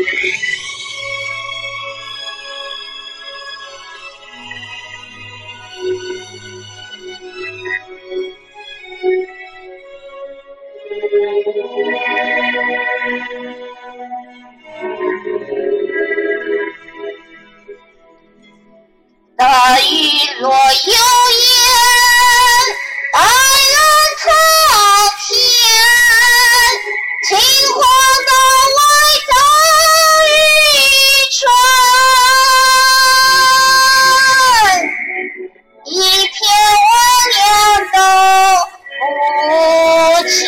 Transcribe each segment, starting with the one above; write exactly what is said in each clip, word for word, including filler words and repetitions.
大雨落有烟，大人苍天，青花道外大雨春，一片万年都不知。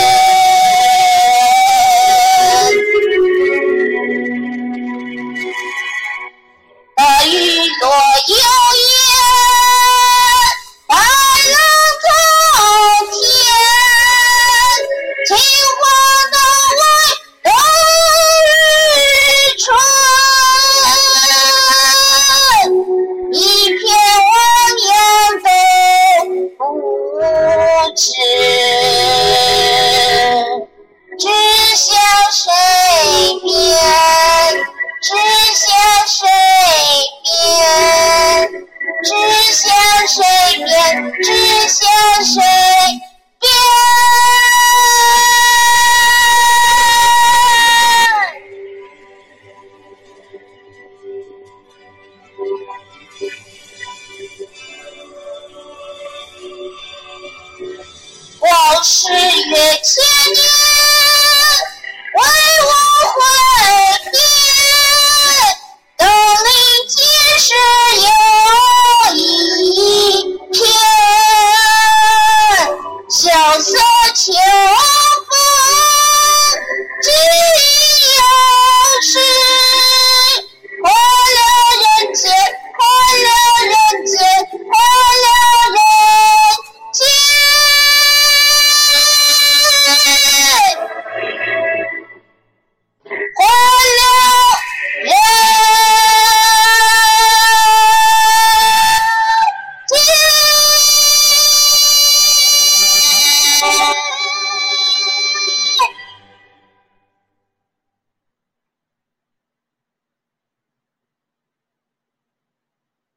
大雨落有烟，大浪滔天，青花道外大雨春，一片万年都不知，只向水边，只向水边，只向水边，只向水边。往事越千年。